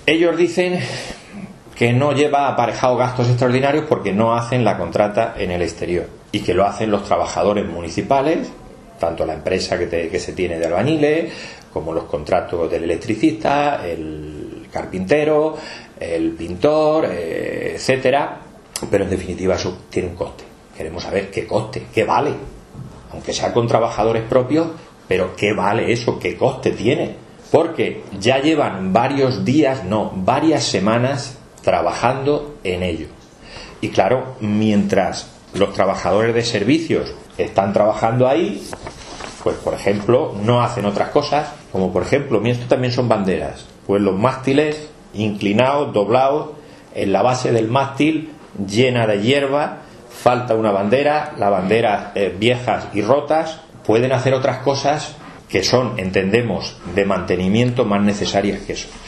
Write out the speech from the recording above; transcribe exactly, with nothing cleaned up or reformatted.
Ellos dicen que no lleva aparejado gastos extraordinarios porque no hacen la contrata en el exterior y que lo hacen los trabajadores municipales, tanto la empresa que, te, que se tiene de albañiles como los contratos del electricista, el carpintero, el pintor, eh, etcétera. Pero en definitiva eso tiene un coste. Queremos saber qué coste, qué vale, aunque sea con trabajadores propios, pero qué vale eso, qué coste tiene, porque ya llevan varios días, no, varias semanas trabajando en ello. Y claro, mientras los trabajadores de servicios están trabajando ahí, pues por ejemplo no hacen otras cosas, como por ejemplo, mira, esto también son banderas, pues los mástiles inclinados, doblados, en la base del mástil llena de hierba, falta una bandera, las banderas eh, viejas y rotas. Pueden hacer otras cosas que son, entendemos, de mantenimiento más necesarias que eso.